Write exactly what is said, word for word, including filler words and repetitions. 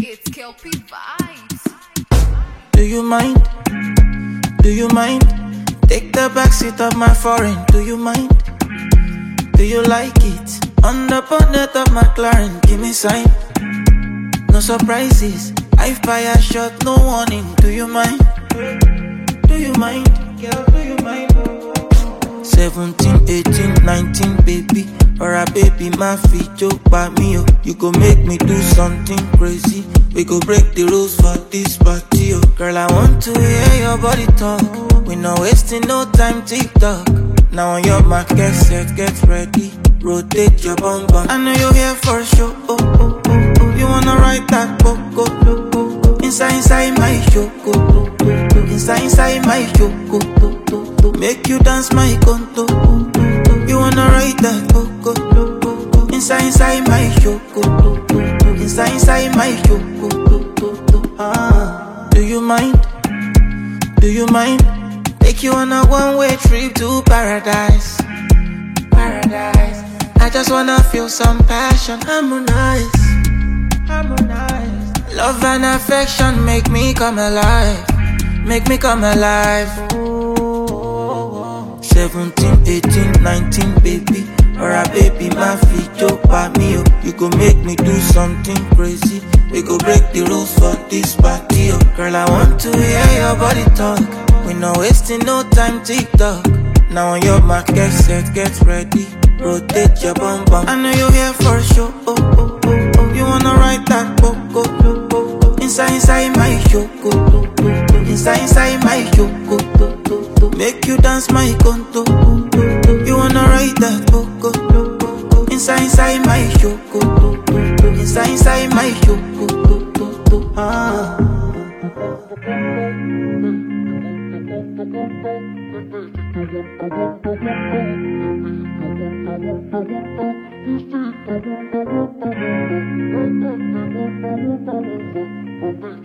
It's Kelpie Vibes. Do you mind? Do you mind? Take the backseat of my foreign. Do you mind? Do you like it? On the bonnet of my McLaren, give me sign. No surprises. I fire shot, no warning. Do you mind? Do you mind? Girl, do you mind? seventeen, eighteen, nineteen, baby. Or a baby, my feet joke by me, oh. You go make me do something crazy. We go break the rules for this party, oh. Girl, I want to hear your body talk. We not wasting no time, TikTok. Now on your mark, get set, get ready. Rotate your bum bum. I know you're here for a show, oh, oh, oh, oh. You wanna ride that book, oh, oh, oh, oh. Inside, inside my show, oh, oh, oh, oh. Inside, inside my show, oh, oh, oh, oh. Make you dance my conto, oh, oh, oh. You wanna ride that book, oh, oh, oh, oh. Inside, inside my show, oh, oh, oh, oh. Inside, inside my show, oh, oh, oh, oh. Ah. Do you mind? Do you mind? Take you on a one-way trip to paradise. Paradise. I just wanna feel some passion. Harmonize, harmonize. Love and affection make me come alive. Make me come alive. seventeen, eighteen, nineteen, baby. Or a baby, my feet joke by me, oh. You go make me do something crazy. We go break the rules for this party, oh. Girl, I want to hear your body talk. We not wasting no time, TikTok. Now on your mark, get set, get ready. Rotate your bum bum. I know you're here for a show, oh, oh, oh, oh. You wanna ride that book, oh, oh, oh, oh. Inside, inside my show, oh, oh, oh, oh. Inside, inside my show, oh, oh, oh, oh. Make you dance my conto, oh, oh, oh. You wanna ride that book, oh, oh, oh, oh. Inside, inside my show, oh, oh, oh, oh. Inside, inside my show, oh, oh, oh, oh. Ah. Thank you.